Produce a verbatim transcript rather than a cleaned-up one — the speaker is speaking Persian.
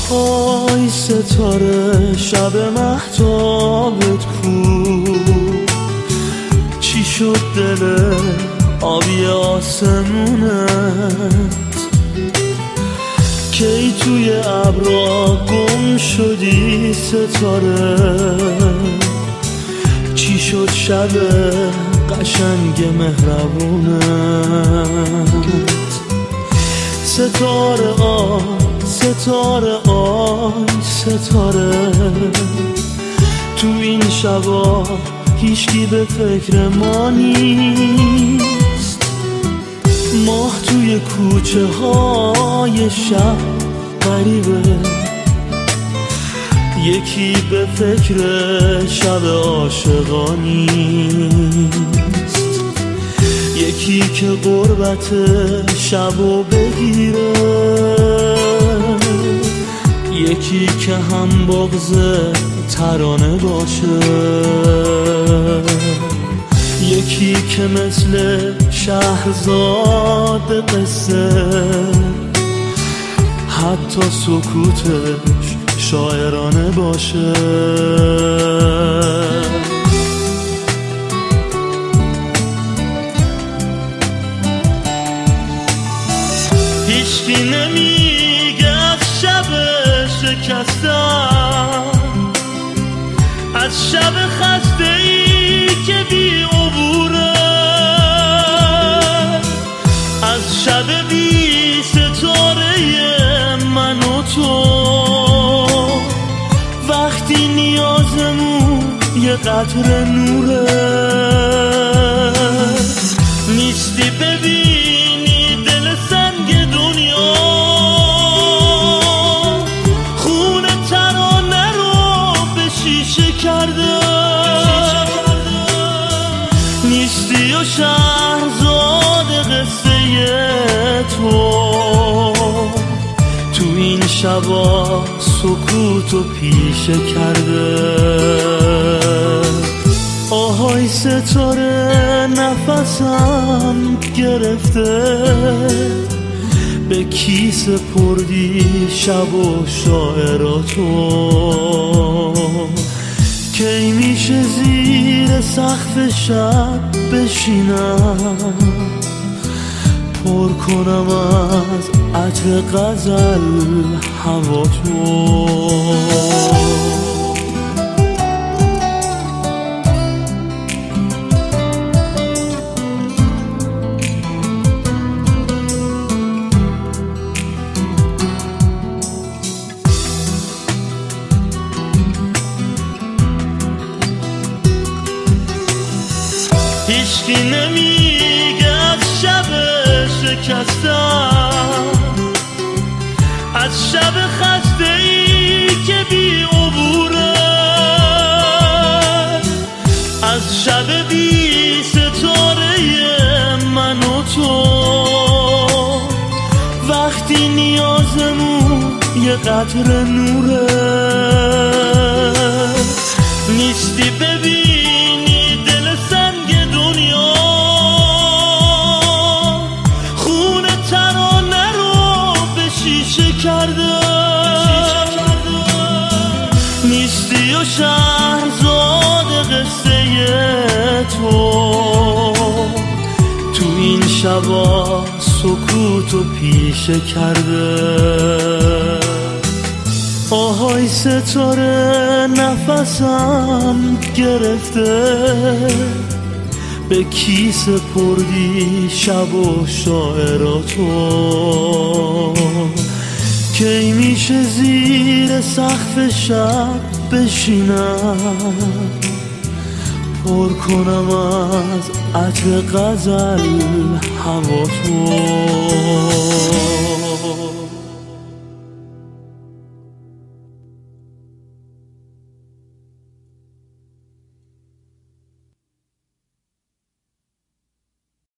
آهای ستاره شب مهتابت کو، چی شد دل آبی آسمونت؟ کی توی ابرا گم شدی ستاره؟ چی شد شب قشنگ مهربونت؟ ستاره آی ستاره آی ستاره، تو این شبا هیچکی به فکر ما نیست. ماه توی کوچه های شب غریبه، یکی به فکر شب عاشقانیست، یکی که غربت شبو بگیره، یکی که هم بغض ترانه باشه، یکی که مثل شهرزاد قصه حتی سکوتش شاعرانه باشه. هیچکی نمیگه از شب شکستم، از شب خسته ای که بی عبوره، از شب بی ستاره من و تو، وقتی نیازمون یه قطره نوره. نیستی ببینی دل سنگ دنیا، خون ترانه رو به شیشه کرده. نیستی و شهرزاد قصه تو، تو این شبا سکوتو پیشه کرده. آهای ستاره نفسم گرفته، به کی سپردی شب و شاعراتو؟ کی میشه زیر سقف شب بشینم، پر کنم از عطر غزل هوا تو؟ هیچکی نمیگه از شب شکستم، از شب خسته ای که بی عبوره، از شب بی ستاره من و تو، وقتی نیازمون یه قطره نوره. نیستی ببینی دل سنگ دنیا، خون ترانه رو به شیشه کرده. نیستی و شهرزاد قصه تو، تو این شبا سکوتو پیشه کرده. آهای ستاره نفسم گرفته، به کی سپردی شب و شاعراتو؟ کی میشه زیر سقف شب بشینم، پر کنم از عطر غزل هوا تو؟